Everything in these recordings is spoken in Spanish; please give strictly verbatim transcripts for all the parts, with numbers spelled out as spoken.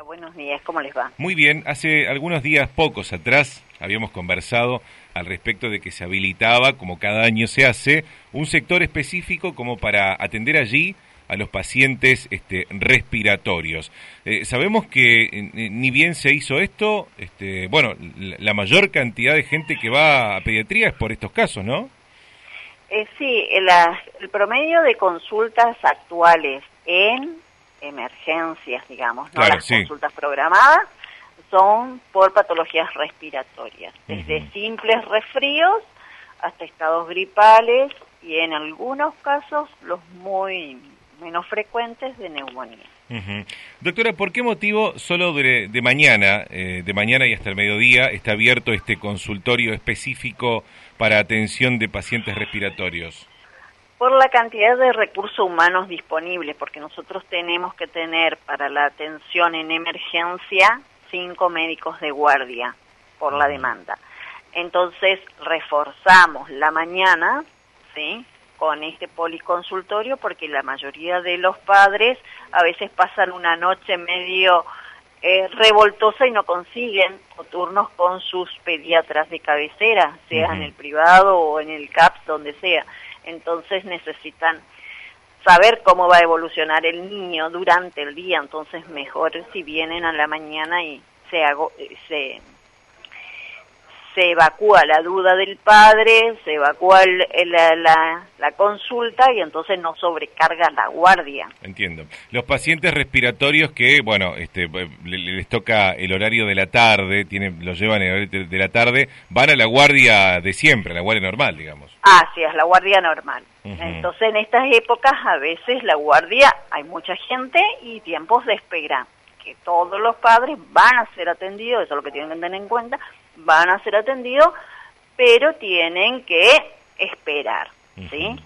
Buenos días, ¿cómo les va? Muy bien, hace algunos días, pocos atrás, habíamos conversado al respecto de que se habilitaba, como cada año se hace, un sector específico como para atender allí a los pacientes este, respiratorios. Eh, sabemos que eh, ni bien se hizo esto, este, bueno, la, la mayor cantidad de gente que va a pediatría es por estos casos, ¿no? Eh, sí, la, el promedio de consultas actuales en emergencias, digamos, no claro, las sí. consultas programadas, son por patologías respiratorias, desde Uh-huh. simples resfríos hasta estados gripales y en algunos casos los muy menos frecuentes de neumonía. Uh-huh. Doctora, ¿por qué motivo solo de, de mañana, eh, de mañana y hasta el mediodía, está abierto este consultorio específico para atención de pacientes respiratorios? Por la cantidad de recursos humanos disponibles, porque nosotros tenemos que tener para la atención en emergencia cinco médicos de guardia por la demanda. Entonces reforzamos la mañana, ¿sí?, con este policonsultorio, porque la mayoría de los padres a veces pasan una noche medio eh, revoltosa y no consiguen turnos con sus pediatras de cabecera, sea uh-huh. en el privado o en el C A P S, donde sea. Entonces necesitan saber cómo va a evolucionar el niño durante el día, entonces mejor si vienen a la mañana y se hago, se, se evacúa la duda del padre, se evacúa el, el, la, la consulta y entonces no sobrecarga la guardia. Entiendo. Los pacientes respiratorios que, bueno, este, les toca el horario de la tarde, tienen, los llevan en el horario de la tarde, van a la guardia de siempre, a la guardia normal, digamos. Ah, sí, es la guardia normal. Uh-huh. Entonces, en estas épocas, a veces la guardia, hay mucha gente y tiempos de espera, que todos los padres van a ser atendidos, eso es lo que tienen que tener en cuenta, van a ser atendidos, pero tienen que esperar, uh-huh. ¿sí?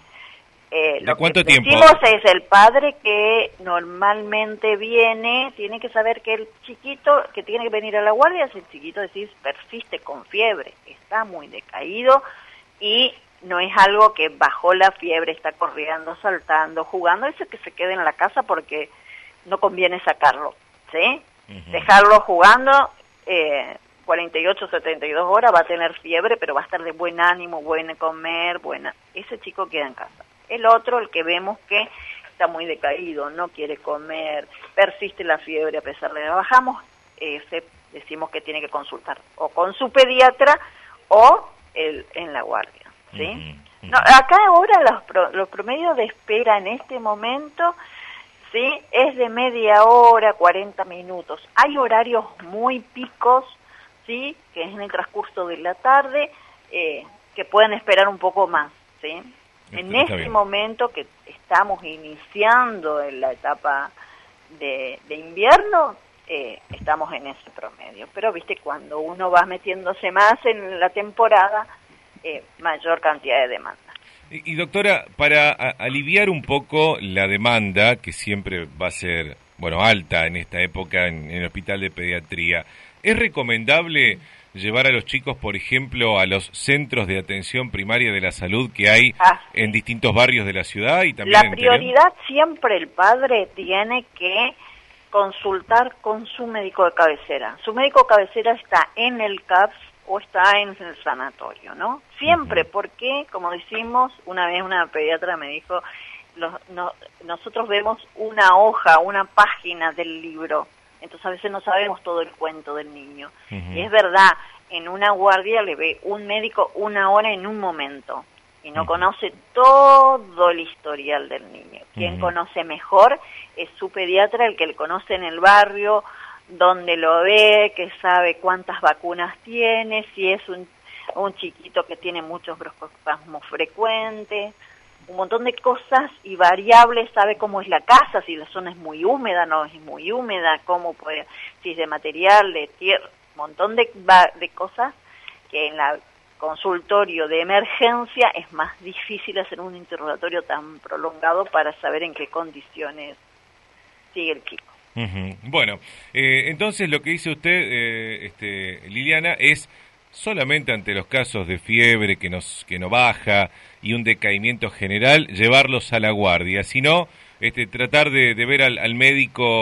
Eh, ¿De cuánto tiempo? Lo que decimos es el padre que normalmente viene, tiene que saber que el chiquito que tiene que venir a la guardia, si el chiquito decís persiste con fiebre, está muy decaído y no es algo que bajó la fiebre, está corriendo, saltando, jugando, eso es que se quede en la casa porque no conviene sacarlo, ¿sí? Uh-huh. Dejarlo jugando, eh, cuarenta y ocho, setenta y dos horas, va a tener fiebre, pero va a estar de buen ánimo, buen comer, buena. Ese chico queda en casa. El otro, el que vemos que está muy decaído, no quiere comer, persiste la fiebre a pesar de que bajamos, ese decimos que tiene que consultar o con su pediatra o el, en la guardia. ¿Sí? Uh-huh, uh-huh. No, acá ahora los, pro, los promedios de espera en este momento, ¿sí?, es de media hora, cuarenta minutos. Hay horarios muy picos, ¿sí?, que es en el transcurso de la tarde, eh, que pueden esperar un poco más, ¿sí? En Está este bien. momento que estamos iniciando en la etapa de, de invierno, eh, estamos en ese promedio. Pero, viste, cuando uno va metiéndose más en la temporada, Eh, mayor cantidad de demanda. Y, y doctora, para a, aliviar un poco la demanda, que siempre va a ser, bueno, alta en esta época en, en el hospital de pediatría, ¿es recomendable llevar a los chicos, por ejemplo, a los centros de atención primaria de la salud que hay ah, sí. en distintos barrios de la ciudad? Y también la prioridad siempre el padre tiene que consultar con su médico de cabecera. Su médico de cabecera está en el C A P S o está en el sanatorio, ¿no? Siempre, uh-huh. porque, como decimos, una vez una pediatra me dijo, los, no, nosotros vemos una hoja, una página del libro, entonces a veces no sabemos todo el cuento del niño. Uh-huh. Y es verdad, en una guardia le ve un médico una hora en un momento, y no uh-huh. conoce todo el historial del niño. Quien uh-huh. conoce mejor es su pediatra, el que le conoce en el barrio, donde lo ve, que sabe cuántas vacunas tiene, si es un, un chiquito que tiene muchos broncoespasmos frecuentes, un montón de cosas y variables, sabe cómo es la casa, si la zona es muy húmeda, no es muy húmeda, cómo puede, si es de material, de tierra, un montón de, de cosas que en la consultorio de emergencia es más difícil hacer un interrogatorio tan prolongado para saber en qué condiciones sigue el chico. Uh-huh. Bueno, eh, entonces lo que dice usted, eh, este, Liliana, es solamente ante los casos de fiebre que, nos, que no baja y un decaimiento general, llevarlos a la guardia, sino este, tratar de, de ver al, al médico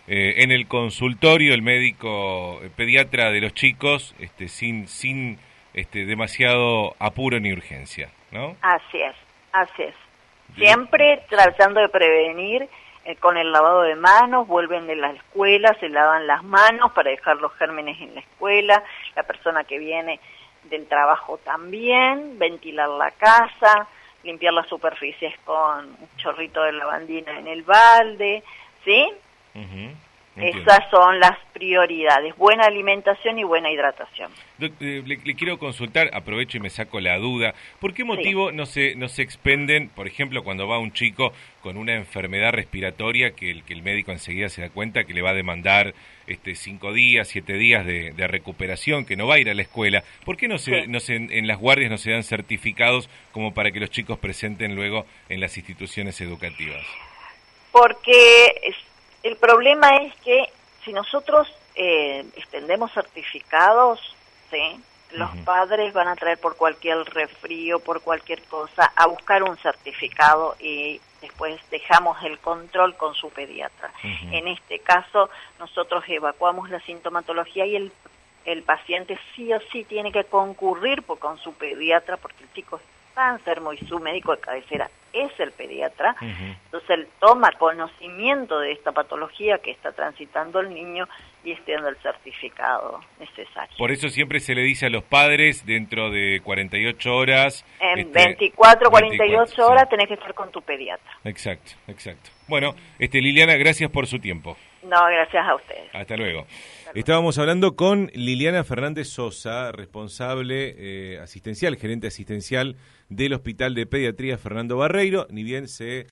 eh, en el consultorio el médico el pediatra de los chicos, este, sin sin este, demasiado apuro ni urgencia, ¿no? Así es, así es. Siempre tratando de prevenir eh, con el lavado de manos, vuelven de la escuela, se lavan las manos para dejar los gérmenes en la escuela, la persona que viene del trabajo también, ventilar la casa, limpiar las superficies con un chorrito de lavandina en el balde, ¿sí? Uh-huh. Esas son las prioridades, buena alimentación y buena hidratación. Le, le, le quiero consultar, aprovecho y me saco la duda, ¿por qué motivo sí. no se no se expenden, por ejemplo, cuando va un chico con una enfermedad respiratoria que el, que el médico enseguida se da cuenta que le va a demandar este cinco días, siete días de, de recuperación, que no va a ir a la escuela? ¿Por qué no se, sí. no se en las guardias no se dan certificados como para que los chicos presenten luego en las instituciones educativas? Porque es, el problema es que si nosotros eh, extendemos certificados, ¿sí? Los uh-huh. padres van a traer por cualquier resfrío, por cualquier cosa, a buscar un certificado y después dejamos el control con su pediatra. Uh-huh. En este caso, nosotros evacuamos la sintomatología y el, el paciente sí o sí tiene que concurrir por, con su pediatra porque el chico está enfermo y su médico de cabecera es el pediatra. Uh-huh. Entonces él toma conocimiento de esta patología que está transitando el niño y esté dando el certificado necesario. Por eso siempre se le dice a los padres, dentro de cuarenta y ocho horas... En este, veinticuatro, cuarenta y ocho horas sí. tenés que estar con tu pediatra. Exacto, exacto. Bueno, este Liliana, gracias por su tiempo. No, gracias a ustedes. Hasta luego. Hasta luego. Estábamos hablando con Liliana Fernández Sosa, responsable eh, asistencial, gerente asistencial del Hospital de Pediatría Fernando Barreiro. Ni bien se